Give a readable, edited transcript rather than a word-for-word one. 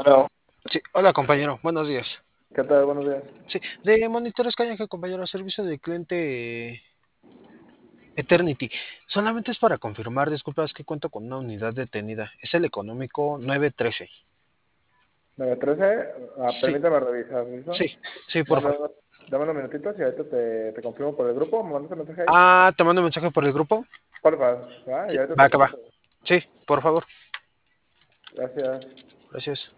Hola, Sí, hola compañero, buenos días. ¿qué tal? Buenos días. Sí, de Monitores Cañaje, compañero, servicio de cliente Eternity. Solamente es para confirmar, disculpas que cuento con una unidad detenida. Es el económico 913. 913, Sí, permítame revisar, ¿listo? sí, sí, por Dame, favor. dame unos minutitos y ahorita te confirmo por el grupo. ¿Me mandas un mensaje ahí? Ah, te mando un mensaje por el grupo. Porfa, ¿va? Y Sí, ahorita te va que va. contesto. Sí, por favor. Gracias. Gracias.